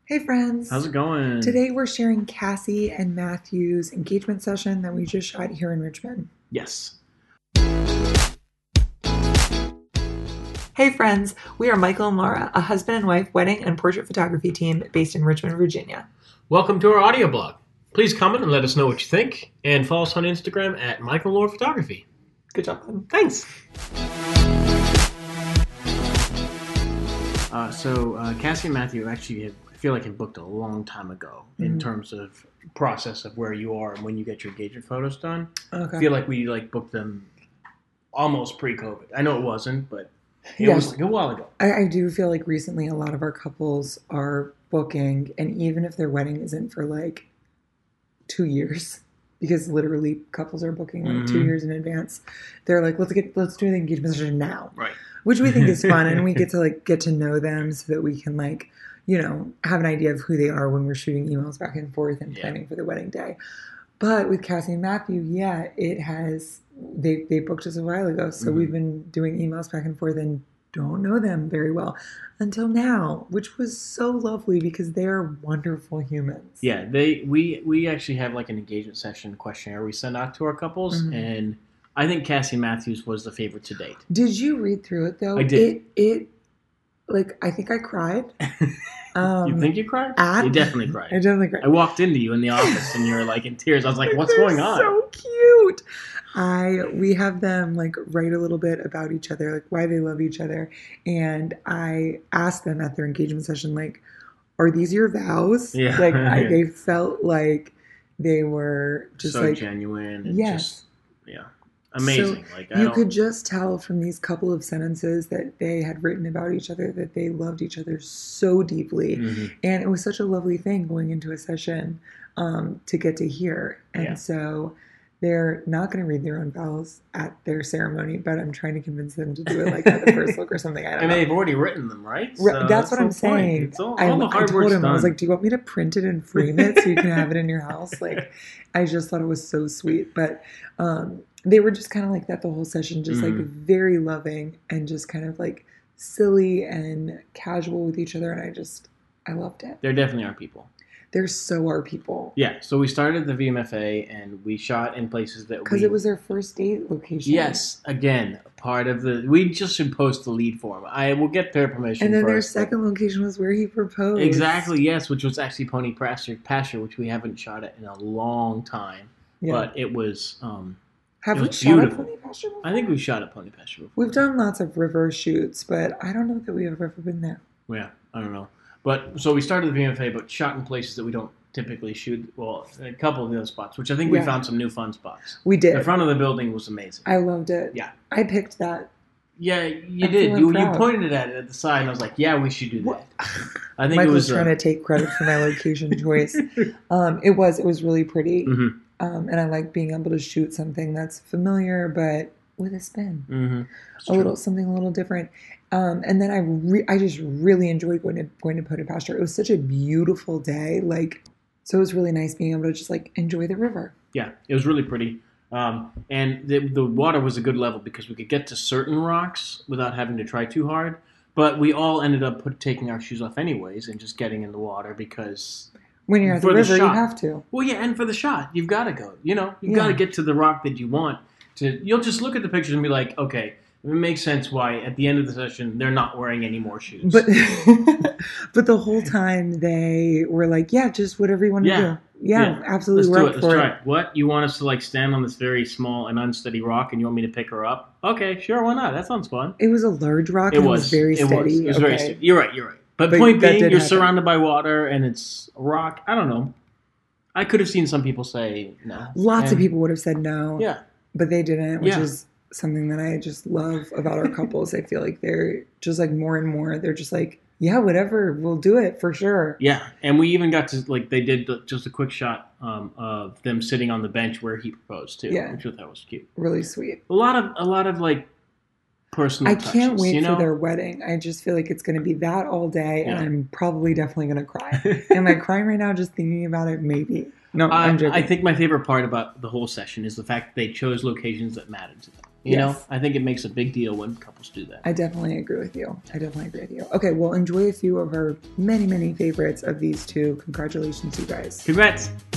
Hey friends! How's it going? Today we're sharing Cassie and Matthew's engagement session that we just shot here in Richmond. Yes. Hey friends! We are Michael and Laura, a husband and wife wedding and portrait photography team based in Richmond, Virginia. Welcome to our audio blog. Please comment and let us know what you think, and follow us on Instagram at Michael and Laura Photography. Good job, Glenn. Thanks. Cassie and Matthew actually I feel like had booked a long time ago in terms of process of where you are and when you get your engagement photos done. Okay. I feel like we booked them almost pre-COVID. I know it wasn't, but it was like a while ago. I do feel like recently a lot of our couples are booking, and even if their wedding isn't for like 2 years, because literally couples are booking like 2 years in advance, they're like, let's do the engagement session now. Right. Which we think is fun, and we get to know them so that we can have an idea of who they are when we're shooting emails back and forth and planning for the wedding day. But with Cassie and Matthew, they booked us a while ago, so we've been doing emails back and forth and don't know them very well until now, which was so lovely because they're wonderful humans. Yeah, we actually have like an engagement session questionnaire we send out to our couples, and I think Cassie Matthews was the favorite to date. Did you read through it though? I did. I think I cried. You think you cried? You definitely cried. I definitely cried. I walked into you in the office and you were like in tears. I was like, "What's going on?" So cute. We have them like write a little bit about each other, like why they love each other, and I asked them at their engagement session, like, "Are these your vows?" Yeah. They felt like they were just so like genuine. And yes. Amazing. So you could just tell from these couple of sentences that they had written about each other that they loved each other so deeply. And it was such a lovely thing going into a session to get to hear. And so they're not going to read their own vows at their ceremony, but I'm trying to convince them to do it like at the first look or something. I don't know. And they've already written them, right? So that's what I'm saying. All the hard I told work's him, done. I was like, do you want me to print it and frame it so you can have it in your house? Like, I just thought it was so sweet. But they were just kind of like that the whole session, just like very loving and just kind of like silly and casual with each other. And I loved it. They're definitely our people. They're so our people. Yeah. So we started the VMFA and we shot in places that because it was their first date location. Yes. Again, part of we just should post the lead form. I will get their permission. And then their second location was where he proposed. Exactly. Yes. Which was actually Pony Pasture, which we haven't shot it in a long time. Yeah. But it was, have we shot at Pony Pasture before? I think we shot at Pony Pasture before. We've done lots of river shoots, but I don't know that we've ever been there. Yeah, I don't know. But so we started the VMFA, but shot in places that we don't typically shoot. Well, a couple of the other spots, which I think we found some new fun spots. We did. The front of the building was amazing. I loved it. Yeah. I picked that. Yeah, you did. You pointed at it at the side, and I was like, yeah, we should do that. I think Michael it was trying to take credit for my location choice. It was really pretty. And I like being able to shoot something that's familiar, but with a spin. Something a little different. And then I just really enjoyed going to Pony Pasture. It was such a beautiful day. So it was really nice being able to just enjoy the river. Yeah, it was really pretty. And the water was a good level because we could get to certain rocks without having to try too hard. But we all ended up taking our shoes off anyways and just getting in the water because when you're at the river, you have to. Well, yeah, and for the shot, you've got to go. You've got to get to the rock that you want. You'll just look at the pictures and be like, okay, it makes sense why at the end of the session they're not wearing any more shoes. But but the whole time they were like, yeah, just whatever you want to do. Yeah, absolutely. Let's try it. What? You want us to stand on this very small and unsteady rock and you want me to pick her up? Okay, sure, why not? That sounds fun. It was a large rock. It was very steady. It was very steady. You're right. But point being, you're surrounded by water and it's a rock. I don't know. I could have seen some people say no. Lots of people would have said no. Yeah. But they didn't, which is something that I just love about our couples. I feel like they're just more and more. They're just yeah, whatever, we'll do it for sure. Yeah, and we even got to they did just a quick shot of them sitting on the bench where he proposed too, which I thought was cute. Really sweet. A lot of personal touches. I can't wait for their wedding. I just feel like it's going to be that all day, and I'm probably definitely going to cry. Am I crying right now just thinking about it? Maybe. No, I'm joking. I think my favorite part about the whole session is the fact that they chose locations that mattered to them. You know, I think it makes a big deal when couples do that. I definitely agree with you. Okay, well, enjoy a few of our many, many favorites of these two. Congratulations, you guys. Congrats.